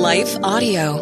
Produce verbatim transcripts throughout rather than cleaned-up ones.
Life Audio.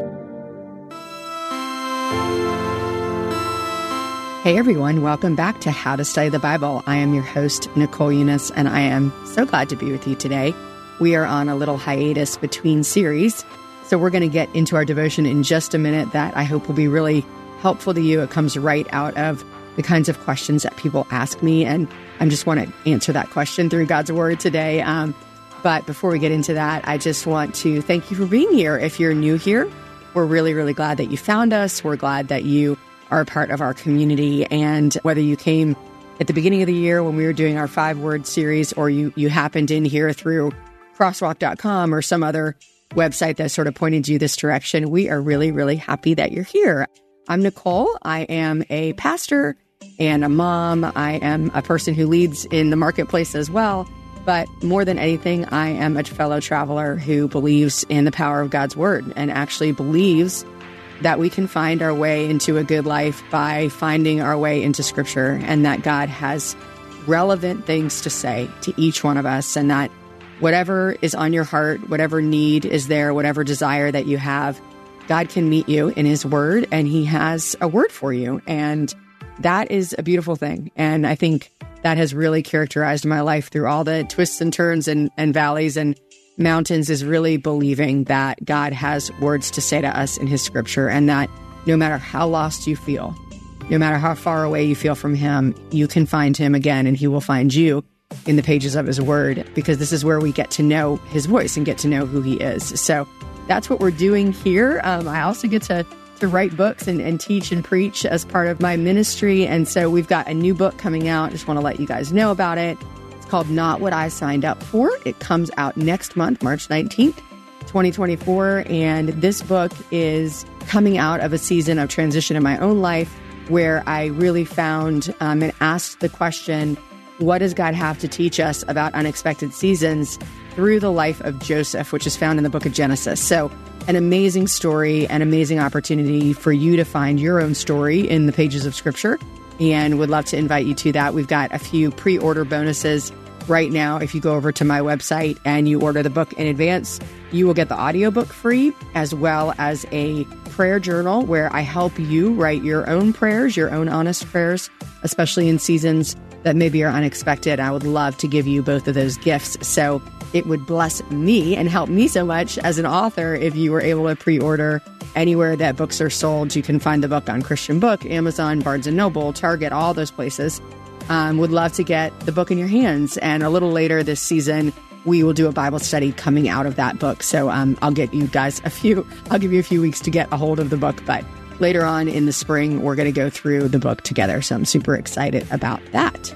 Hey everyone, welcome back to How to Study the Bible. I am your host, Nicole Eunice, and I am so glad to be with you today. We are on a little hiatus between series, so we're going to get into our devotion in just a minute that I hope will be really helpful to you. It comes right out of the kinds of questions that people ask me, and I just want to answer that question through God's Word today. Um, but before we get into that, I just want to thank you for being here. If you're new here, we're really, really glad that you found us. We're glad that you are a part of our community. And whether you came at the beginning of the year when we were doing our five-word series, or you, you happened in here through crosswalk dot com or some other website that sort of pointed you this direction, we are really, really happy that you're here. I'm Nicole. I am a pastor and a mom. I am a person who leads in the marketplace as well. But more than anything, I am a fellow traveler who believes in the power of God's Word and actually believes that we can find our way into a good life by finding our way into Scripture, and that God has relevant things to say to each one of us, and that whatever is on your heart, whatever need is there, whatever desire that you have, God can meet you in His Word, and He has a word for you. And that is a beautiful thing. And I think that has really characterized my life through all the twists and turns and, and valleys and mountains, is really believing that God has words to say to us in His Scripture, and that no matter how lost you feel, no matter how far away you feel from Him, you can find Him again, and He will find you in the pages of His Word, because this is where we get to know His voice and get to know who He is. So that's what we're doing here. Um, I also get to to write books and, and teach and preach as part of my ministry. And so we've got a new book coming out. Just want to let you guys know about it. It's called Not What I Signed Up For. It comes out next month, March nineteenth, twenty twenty-four. And this book is coming out of a season of transition in my own life where I really found um, and asked the question, what does God have to teach us about unexpected seasons through the life of Joseph, which is found in the book of Genesis. So an amazing story, an amazing opportunity for you to find your own story in the pages of Scripture, and would love to invite you to that. We've got a few pre-order bonuses right now. If you go over to my website and you order the book in advance, you will get the audiobook free, as well as a prayer journal where I help you write your own prayers, your own honest prayers, especially in seasons that maybe are unexpected. I would love to give you both of those gifts. So it would bless me and help me so much as an author if you were able to pre-order anywhere that books are sold. You can find the book on Christian Book, Amazon, Barnes and Noble, Target, all those places. Um, would love to get the book in your hands. And a little later this season, we will do a Bible study coming out of that book. So um, I'll get you guys a few, I'll give you a few weeks to get a hold of the book. But later on in the spring, we're going to go through the book together. So I'm super excited about that.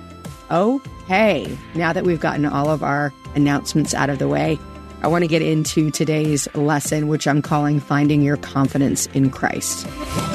Okay, now that we've gotten all of our announcements out of the way, I want to get into today's lesson, which I'm calling Finding Your Confidence in Christ.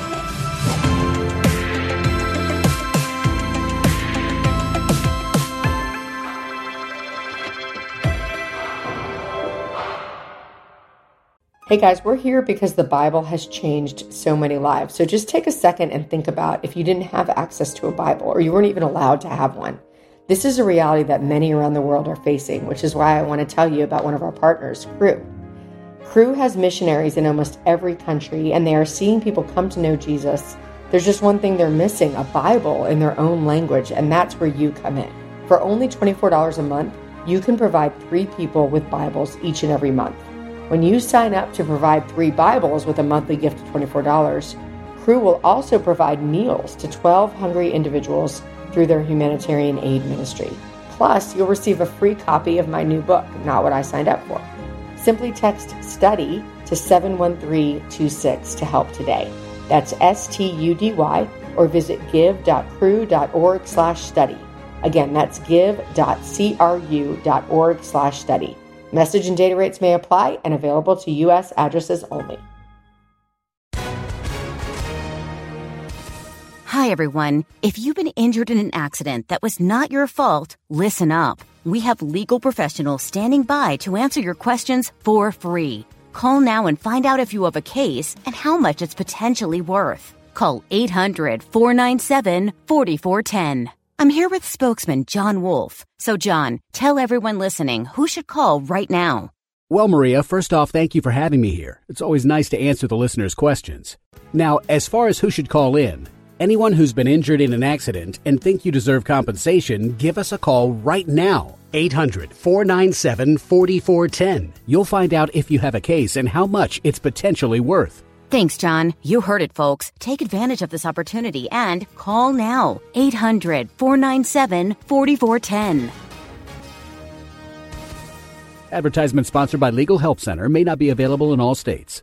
Hey guys, we're here because the Bible has changed so many lives. So just take a second and think about if you didn't have access to a Bible, or you weren't even allowed to have one. This is a reality that many around the world are facing, which is why I want to tell you about one of our partners, Cru. Cru has missionaries in almost every country, and they are seeing people come to know Jesus. There's just one thing they're missing, a Bible in their own language, and that's where you come in. For only twenty-four dollars a month, you can provide three people with Bibles each and every month. When you sign up to provide three Bibles with a monthly gift of twenty-four dollars, Cru will also provide meals to twelve hungry individuals through their humanitarian aid ministry. Plus, you'll receive a free copy of my new book, Not What I Signed Up For. Simply text STUDY to seven one three two six to help today. That's S T U D Y, or visit give.cru.org slash study. Again, that's give.cru.org slash study. Message and data rates may apply and available to U S addresses only. Hi, everyone. If you've been injured in an accident that was not your fault, listen up. We have legal professionals standing by to answer your questions for free. Call now and find out if you have a case and how much it's potentially worth. Call eight hundred, four nine seven, four four one zero. I'm here with spokesman John Wolf. So, John, tell everyone listening who should call right now. Well, Maria, first off, thank you for having me here. It's always nice to answer the listeners' questions. Now, as far as who should call in, anyone who's been injured in an accident and think you deserve compensation, give us a call right now. eight hundred, four nine seven, four four one zero. You'll find out if you have a case and how much it's potentially worth. Thanks, John. You heard it, folks. Take advantage of this opportunity and call now. eight hundred, four nine seven, four four one zero. Advertisement sponsored by Legal Help Center. May not be available in all states.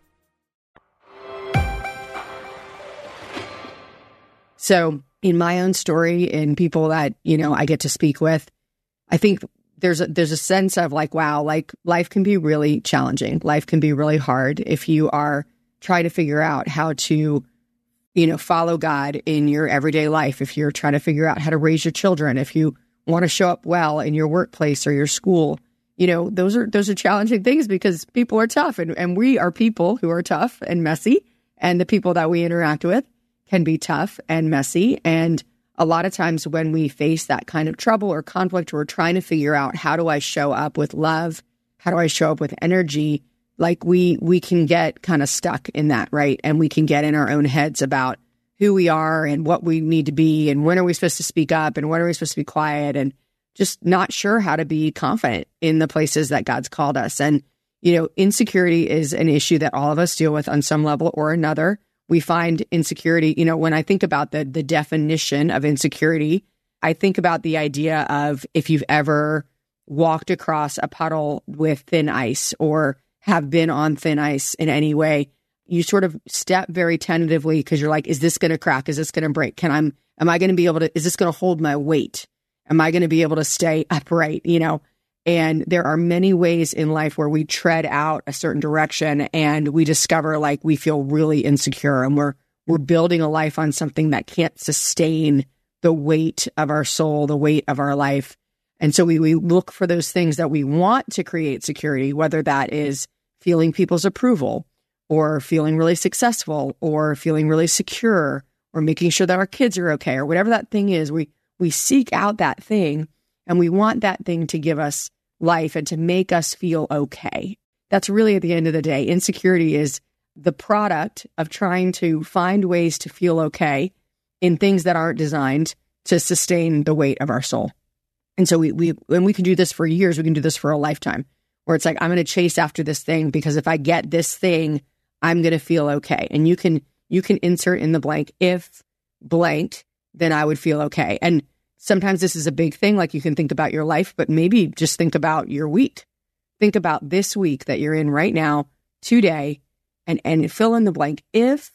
So in my own story, in people that, you know, I get to speak with, I think there's a, there's a sense of like, wow, like life can be really challenging. Life can be really hard if you are trying to figure out how to, you know, follow God in your everyday life. If you're trying to figure out how to raise your children, if you want to show up well in your workplace or your school, you know, those are those are challenging things because people are tough, and, and we are people who are tough and messy, and the people that we interact with can be tough and messy. And a lot of times when we face that kind of trouble or conflict, we're trying to figure out, how do I show up with love? How do I show up with energy? Like we we can get kind of stuck in that, right? And we can get in our own heads about who we are and what we need to be and when are we supposed to speak up and when are we supposed to be quiet, and just not sure how to be confident in the places that God's called us. And, you know, insecurity is an issue that all of us deal with on some level or another. We find insecurity, you know, when I think about the the definition of insecurity, I think about the idea of if you've ever walked across a puddle with thin ice or have been on thin ice in any way, you sort of step very tentatively because you're like, is this going to crack? Is this going to break? Can I'm, am I going to be able to, is this going to hold my weight? Am I going to be able to stay upright? You know, and there are many ways in life where we tread out a certain direction and we discover like we feel really insecure and we're, we're building a life on something that can't sustain the weight of our soul, the weight of our life. And so we, we look for those things that we want to create security, whether that is feeling people's approval or feeling really successful or feeling really secure or making sure that our kids are okay or whatever that thing is. We, we seek out that thing and we want that thing to give us life and to make us feel okay. That's really at the end of the day. Insecurity is the product of trying to find ways to feel okay in things that aren't designed to sustain the weight of our soul. And so we, we, and we can do this for years, we can do this for a lifetime, where it's like, I'm going to chase after this thing because if I get this thing, I'm going to feel okay. And you can, you can insert in the blank, if blank, then I would feel okay. And sometimes this is a big thing, like you can think about your life, but maybe just think about your week. Think about this week that you're in right now, today, and, and fill in the blank. If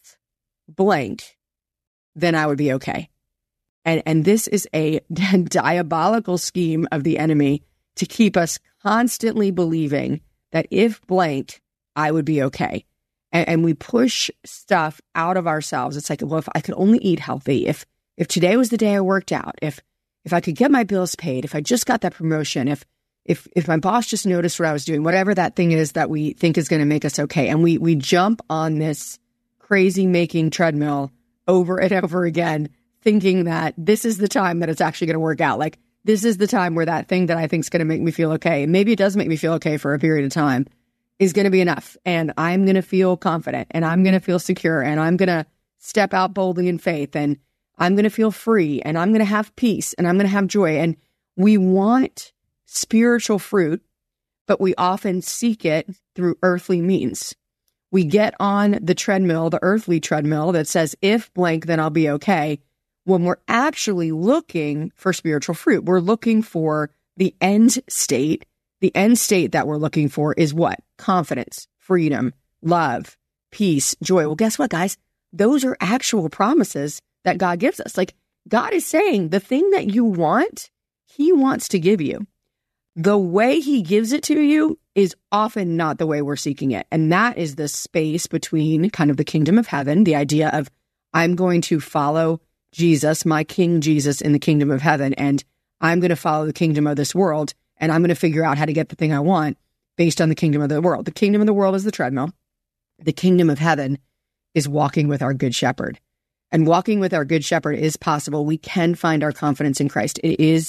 blank, then I would be okay. And, and this is a diabolical scheme of the enemy to keep us constantly believing that if blank, I would be okay. And, and we push stuff out of ourselves. It's like, well, if I could only eat healthy, if if today was the day I worked out, if if I could get my bills paid, if I just got that promotion, if if if my boss just noticed what I was doing, whatever that thing is that we think is going to make us okay. And we we jump on this crazy making treadmill over and over again, thinking that this is the time that it's actually going to work out. Like, this is the time where that thing that I think is going to make me feel okay, and maybe it does make me feel okay for a period of time, is going to be enough. And I'm going to feel confident and I'm going to feel secure and I'm going to step out boldly in faith and I'm going to feel free and I'm going to have peace and I'm going to have joy. And we want spiritual fruit, but we often seek it through earthly means. We get on the treadmill, the earthly treadmill that says, if blank, then I'll be okay. When we're actually looking for spiritual fruit, we're looking for the end state. The end state that we're looking for is what? Confidence, freedom, love, peace, joy. Well, guess what, guys? Those are actual promises that God gives us. Like, God is saying the thing that you want, He wants to give you. The way He gives it to you is often not the way we're seeking it. And that is the space between kind of the kingdom of heaven, the idea of I'm going to follow Jesus, my King Jesus in the kingdom of heaven, and I'm going to follow the kingdom of this world, and I'm going to figure out how to get the thing I want based on the kingdom of the world. The kingdom of the world is the treadmill. The kingdom of heaven is walking with our good shepherd. And walking with our good shepherd is possible. We can find our confidence in Christ. It is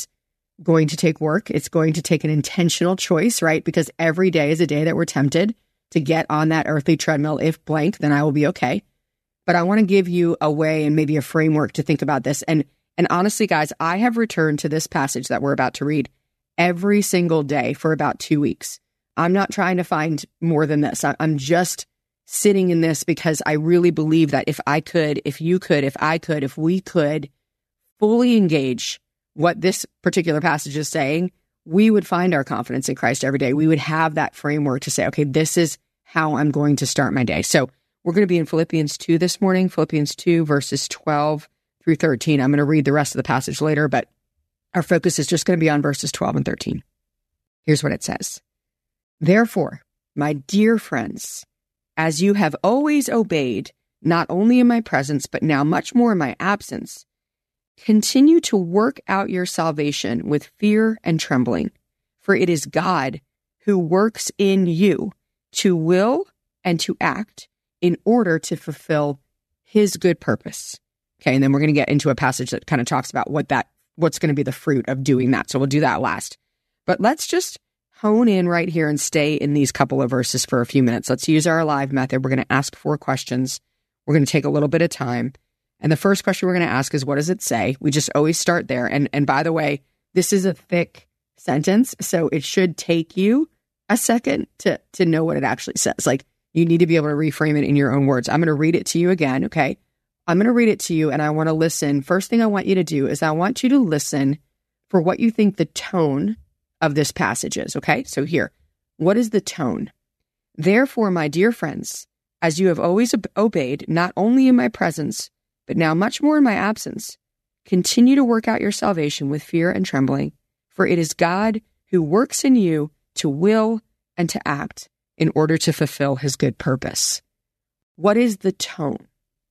going to take work. It's going to take an intentional choice, right? Because every day is a day that we're tempted to get on that earthly treadmill. If blank, then I will be okay. But I want to give you a way and maybe a framework to think about this. And and honestly, guys, I have returned to this passage that we're about to read every single day for about two weeks. I'm not trying to find more than this. I'm just sitting in this because I really believe that if I could, if you could, if I could, if we could fully engage what this particular passage is saying, we would find our confidence in Christ every day. We would have that framework to say, okay, this is how I'm going to start my day. So we're going to be in Philippians two this morning, Philippians two, verses twelve through thirteen. I'm going to read the rest of the passage later, but our focus is just going to be on verses twelve and thirteen. Here's what it says. Therefore, my dear friends, as you have always obeyed, not only in my presence, but now much more in my absence, continue to work out your salvation with fear and trembling, for it is God who works in you to will and to act in order to fulfill his good purpose. Okay, and then we're going to get into a passage that kind of talks about what that, what's going to be the fruit of doing that. So we'll do that last. But let's just hone in right here and stay in these couple of verses for a few minutes. Let's use our live method. We're going to ask four questions. We're going to take a little bit of time. And the first question we're going to ask is, what does it say? We just always start there. And and by the way, this is a thick sentence, so it should take you a second to, to know what it actually says. Like, you need to be able to reframe it in your own words. I'm going to read it to you again, okay? I'm going to read it to you, and I want to listen. First thing I want you to do is I want you to listen for what you think the tone of this passage is, okay? So here, what is the tone? Therefore, my dear friends, as you have always ob- obeyed, not only in my presence, but now much more in my absence, continue to work out your salvation with fear and trembling, for it is God who works in you to will and to act in order to fulfill his good purpose. What is the tone?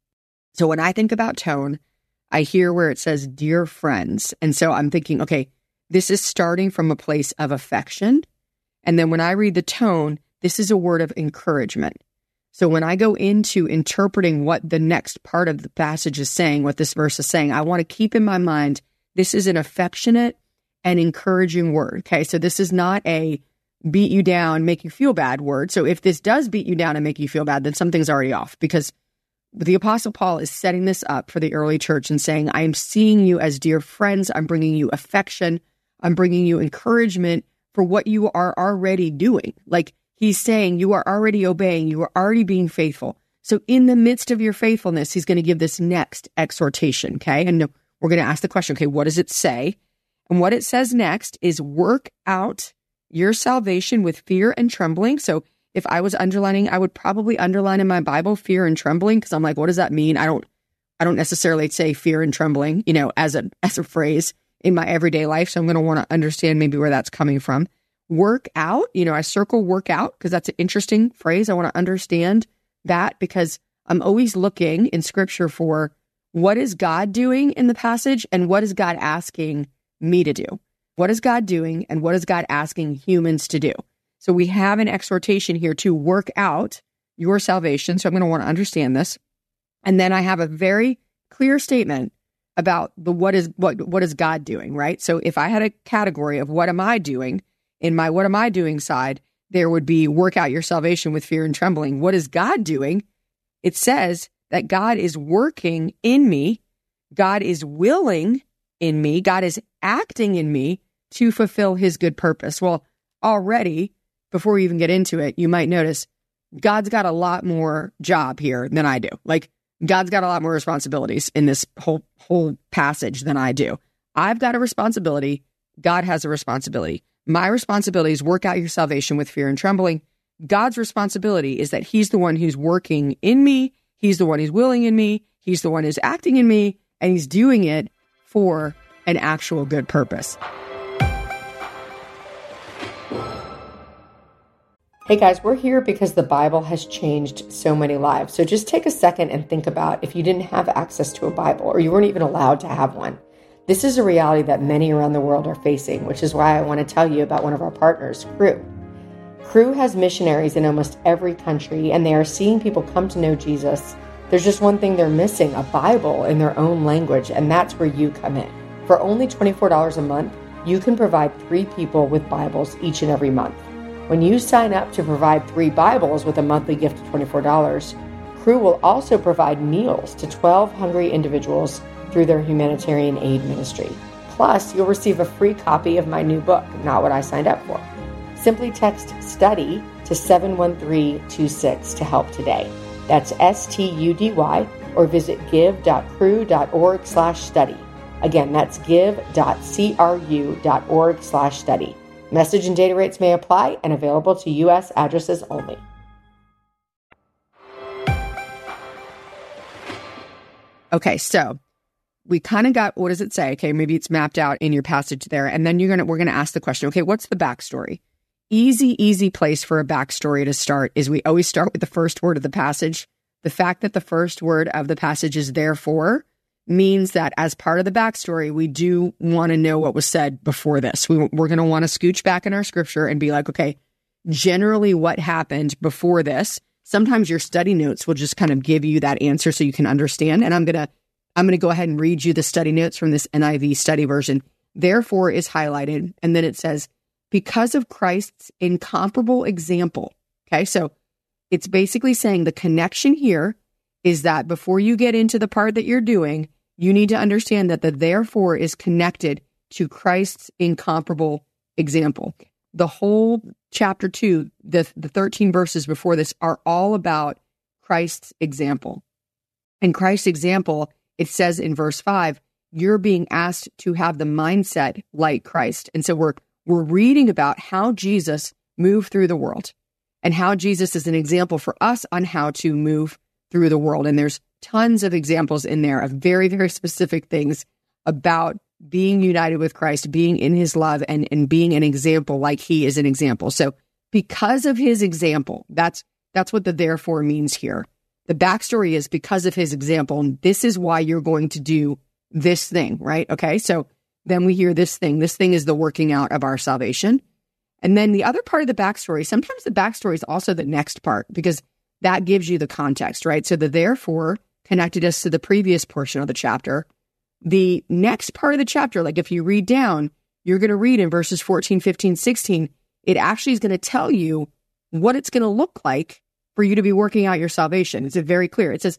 So when I think about tone, I hear where it says, dear friends. And so I'm thinking, okay, this is starting from a place of affection. And then when I read the tone, this is a word of encouragement. So when I go into interpreting what the next part of the passage is saying, what this verse is saying, I want to keep in my mind, this is an affectionate and encouraging word. Okay, so this is not a beat you down, make you feel bad word. So if this does beat you down and make you feel bad, then something's already off, because the Apostle Paul is setting this up for the early church and saying, I am seeing you as dear friends. I'm bringing you affection. I'm bringing you encouragement for what you are already doing. Like, he's saying you are already obeying. You are already being faithful. So in the midst of your faithfulness, he's going to give this next exhortation, okay? And we're going to ask the question, okay, what does it say? And what it says next is work out your salvation with fear and trembling. So if I was underlining, I would probably underline in my Bible fear and trembling, because I'm like, what does that mean? I don't I don't necessarily say fear and trembling, you know, as a as a phrase in my everyday life. So I'm going to want to understand maybe where that's coming from. Work out, you know, I circle work out because that's an interesting phrase. I want to understand that because I'm always looking in scripture for what is God doing in the passage and what is God asking me to do? What is God doing and what is God asking humans to do? So we have an exhortation here to work out your salvation. So I'm going to want to understand this. And then I have a very clear statement about the what is what what is God doing, right? So if I had a category of what am I doing, in my what am I doing side, there would be work out your salvation with fear and trembling. What is God doing? It says that God is working in me. God is willing in me. God is acting in me to fulfill his good purpose. Well, already, before we even get into it, you might notice God's got a lot more job here than I do. Like, God's got a lot more responsibilities in this whole whole passage than I do. I've got a responsibility. God has a responsibility. My responsibility is work out your salvation with fear and trembling. God's responsibility is that he's the one who's working in me. He's the one who's willing in me. He's the one who's acting in me. And he's doing it for an actual good purpose. Hey guys, we're here because the Bible has changed so many lives. So just take a second and think about if you didn't have access to a Bible or you weren't even allowed to have one. This is a reality that many around the world are facing, which is why I want to tell you about one of our partners, Cru. Cru has missionaries in almost every country, and they are seeing people come to know Jesus. There's just one thing they're missing, a Bible in their own language, and that's where you come in. For only twenty-four dollars a month, you can provide three people with Bibles each and every month. When you sign up to provide three Bibles with a monthly gift of twenty-four dollars, Cru will also provide meals to twelve hungry individuals through their humanitarian aid ministry. Plus, you'll receive a free copy of my new book, Not What I Signed Up For. Simply text STUDY to seven one three two six to help today. That's S T U D Y, or visit give.cru.org slash study. Again, that's give.cru.org slash study. Message and data rates may apply and available to U S addresses only. Okay, so we kind of got, what does it say? Okay, maybe it's mapped out in your passage there. And then you're gonna we're gonna ask the question, okay, what's the backstory? Easy, easy place for a backstory to start is we always start with the first word of the passage. The fact that the first word of the passage is therefore means that as part of the backstory, we do want to know what was said before this. We, we're going to want to scooch back in our scripture and be like, okay, generally what happened before this. Sometimes your study notes will just kind of give you that answer so you can understand. And I'm going to I'm going to go ahead and read you the study notes from this N I V study version. Therefore is highlighted. And then it says, because of Christ's incomparable example. Okay, so it's basically saying the connection here is that before you get into the part that you're doing, you need to understand that the therefore is connected to Christ's incomparable example. The whole chapter two, the, the thirteen verses before this are all about Christ's example. And Christ's example, it says in verse five, you're being asked to have the mindset like Christ. And so we're we're reading about how Jesus moved through the world and how Jesus is an example for us on how to move through the world. And there's tons of examples in there of very, very specific things about being united with Christ, being in his love, and, and being an example like he is an example. So because of his example, that's that's what the therefore means here. The backstory is because of his example, and this is why you're going to do this thing, right? Okay, so then we hear this thing. This thing is the working out of our salvation. And then the other part of the backstory, sometimes the backstory is also the next part, because that gives you the context, right? So the therefore connected us to the previous portion of the chapter. The next part of the chapter, like if you read down, you're going to read in verses fourteen, fifteen, sixteen, it actually is going to tell you what it's going to look like for you to be working out your salvation. It's very clear. It says,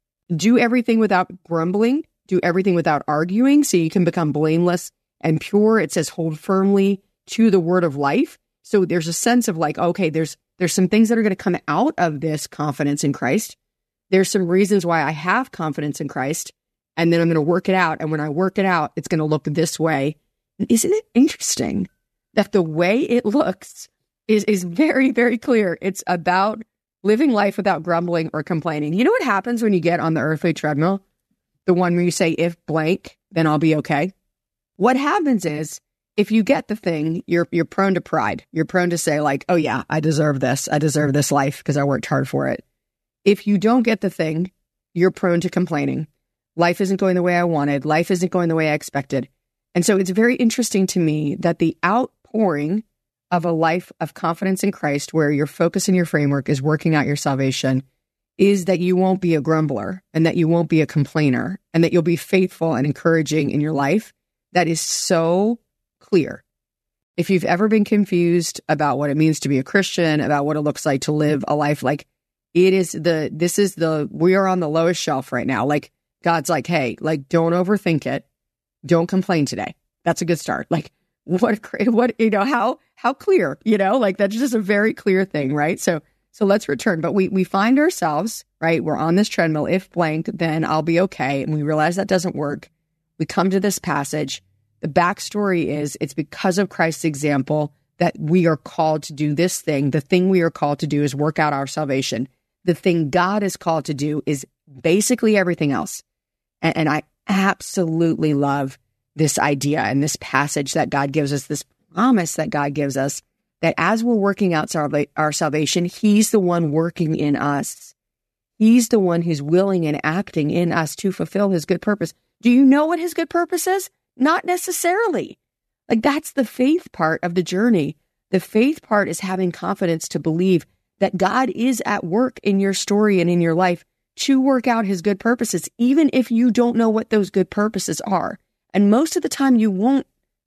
do everything without grumbling, do everything without arguing, so you can become blameless and pure. It says, hold firmly to the word of life. So there's a sense of like, okay, there's there's some things that are going to come out of this confidence in Christ. There's some reasons why I have confidence in Christ, and then I'm going to work it out. And when I work it out, it's going to look this way. Isn't it interesting that the way it looks is, is very, very clear? It's about living life without grumbling or complaining. You know what happens when you get on the earthly treadmill? The one where you say, if blank, then I'll be okay. What happens is, if you get the thing, you're you're prone to pride. You're prone to say like, oh yeah, I deserve this. I deserve this life because I worked hard for it. If you don't get the thing, you're prone to complaining. Life isn't going the way I wanted. Life isn't going the way I expected. And so it's very interesting to me that the outpouring of a life of confidence in Christ, where your focus and your framework is working out your salvation, is that you won't be a grumbler and that you won't be a complainer and that you'll be faithful and encouraging in your life. That is so clear. If you've ever been confused about what it means to be a Christian, about what it looks like to live a life, like it is the, this is the, we are on the lowest shelf right now. Like God's like, hey, like don't overthink it. Don't complain today. That's a good start. Like what, what, you know, how, how clear, you know, like that's just a very clear thing, right? So, so let's return. But we, we find ourselves, right? We're on this treadmill. If blank, then I'll be okay. And we realize that doesn't work. We come to this passage. The backstory is it's because of Christ's example that we are called to do this thing. The thing we are called to do is work out our salvation. The thing God is called to do is basically everything else. And, and I absolutely love this idea and this passage that God gives us, this promise that God gives us, that as we're working out our, our salvation, he's the one working in us. He's the one who's willing and acting in us to fulfill his good purpose. Do you know what his good purpose is? Not necessarily. Like that's the faith part of the journey. The faith part is having confidence to believe that God is at work in your story and in your life to work out his good purposes, even if you don't know what those good purposes are. And most of the time you won't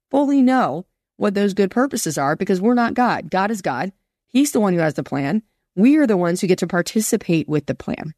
fully know what those good purposes are because we're not God. God is God. He's the one who has the plan. We are the ones who get to participate with the plan.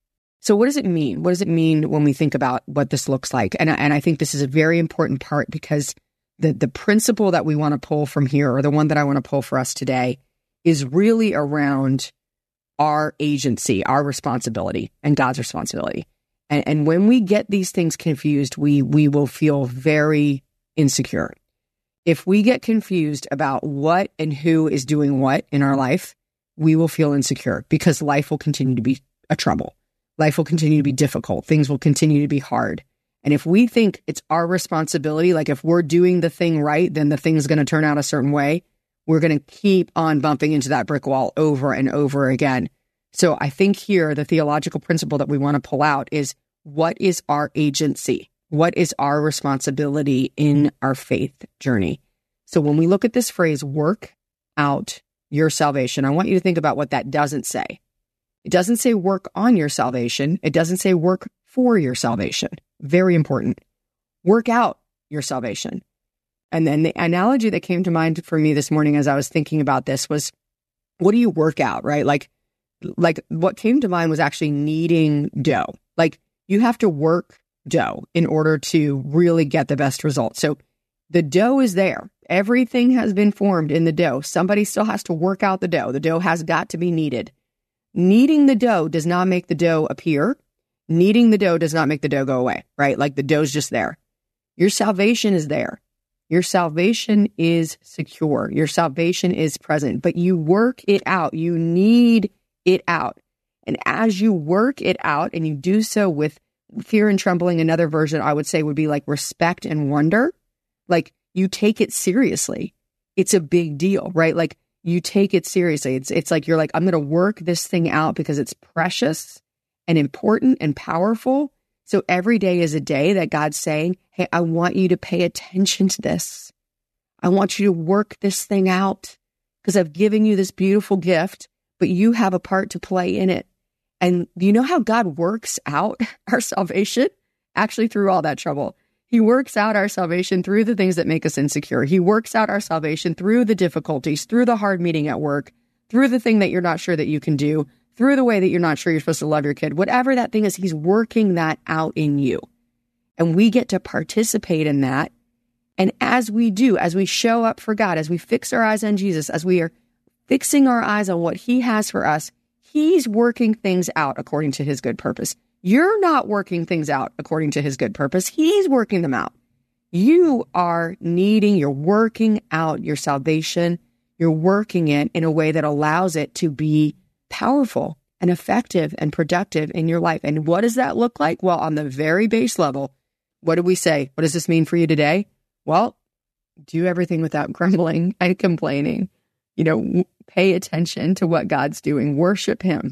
So what does it mean? What does it mean when we think about what this looks like? And, and I think this is a very important part because the, the principle that we want to pull from here, or the one that I want to pull for us today, is really around our agency, our responsibility, and God's responsibility. And, and when we get these things confused, we we will feel very insecure. If we get confused about what and who is doing what in our life, we will feel insecure because life will continue to be a trouble. Life will continue to be difficult. Things will continue to be hard. And if we think it's our responsibility, like if we're doing the thing right, then the thing's going to turn out a certain way, we're going to keep on bumping into that brick wall over and over again. So I think here, the theological principle that we want to pull out is, what is our agency? What is our responsibility in our faith journey? So when we look at this phrase, work out your salvation, I want you to think about what that doesn't say. It doesn't say work on your salvation. It doesn't say work for your salvation. Very important. Work out your salvation. And then the analogy that came to mind for me this morning as I was thinking about this was, what do you work out, right? Like, like what came to mind was actually kneading dough. Like, you have to work dough in order to really get the best results. So the dough is there. Everything has been formed in the dough. Somebody still has to work out the dough. The dough has got to be kneaded. Kneading the dough does not make the dough appear. Kneading the dough does not make the dough go away, right? Like the dough's just there. Your salvation is there. Your salvation is secure. Your salvation is present, but you work it out. You knead it out. And as you work it out, and you do so with fear and trembling, another version I would say would be like respect and wonder. Like, you take it seriously. It's a big deal, right? Like, you take it seriously. It's it's like you're like, I'm going to work this thing out because it's precious and important and powerful. So every day is a day that God's saying, hey, I want you to pay attention to this. I want you to work this thing out because I've given you this beautiful gift, but you have a part to play in it. And you know how God works out our salvation? Actually, through all that trouble. He works out our salvation through the things that make us insecure. He works out our salvation through the difficulties, through the hard meeting at work, through the thing that you're not sure that you can do, through the way that you're not sure you're supposed to love your kid. Whatever that thing is, he's working that out in you. And we get to participate in that. And as we do, as we show up for God, as we fix our eyes on Jesus, as we are fixing our eyes on what he has for us, he's working things out according to his good purpose. You're not working things out according to his good purpose. He's working them out. You are needing, you're working out your salvation. You're working it in a way that allows it to be powerful and effective and productive in your life. And what does that look like? Well, on the very base level, what do we say? What does this mean for you today? Well, do everything without grumbling and complaining. You know, pay attention to what God's doing. Worship him.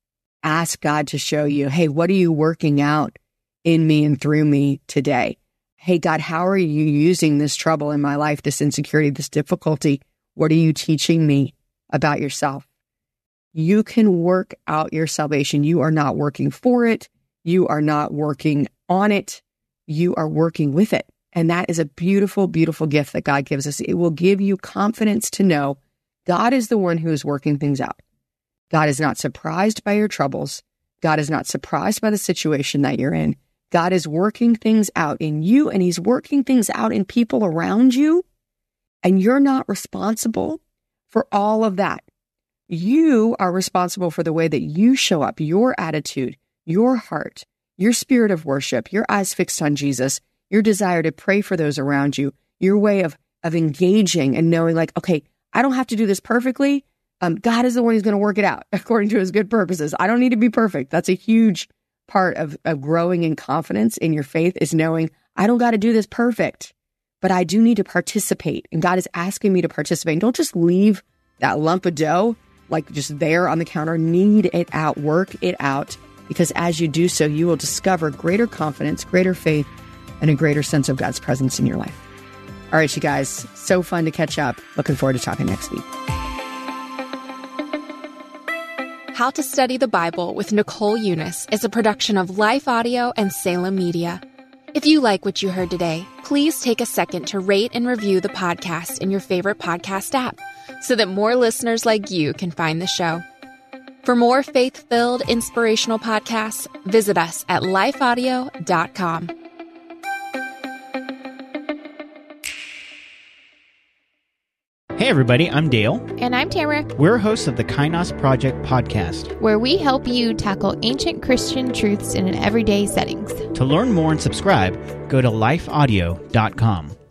Ask God to show you, hey, what are you working out in me and through me today? Hey, God, how are you using this trouble in my life, this insecurity, this difficulty? What are you teaching me about yourself? You can work out your salvation. You are not working for it. You are not working on it. You are working with it. And that is a beautiful, beautiful gift that God gives us. It will give you confidence to know God is the one who is working things out. God is not surprised by your troubles. God is not surprised by the situation that you're in. God is working things out in you, and he's working things out in people around you. And you're not responsible for all of that. You are responsible for the way that you show up, your attitude, your heart, your spirit of worship, your eyes fixed on Jesus, your desire to pray for those around you, your way of, of engaging and knowing like, okay, I don't have to do this perfectly. Um, God is the one who's going to work it out according to his good purposes. I don't need to be perfect. That's a huge part of, of growing in confidence in your faith, is knowing I don't got to do this perfect, but I do need to participate. And God is asking me to participate. And don't just leave that lump of dough like just there on the counter. Knead it out, work it out, because as you do so, you will discover greater confidence, greater faith, and a greater sense of God's presence in your life. All right, you guys, so fun to catch up. Looking forward to talking next week. How to Study the Bible with Nicole Eunice is a production of Life Audio and Salem Media. If you like what you heard today, please take a second to rate and review the podcast in your favorite podcast app so that more listeners like you can find the show. For more faith-filled, inspirational podcasts, visit us at life audio dot com. Hey everybody, I'm Dale. And I'm Tamara. We're hosts of the Kainos Project podcast, where we help you tackle ancient Christian truths in an everyday settings. To learn more and subscribe, go to life audio dot com.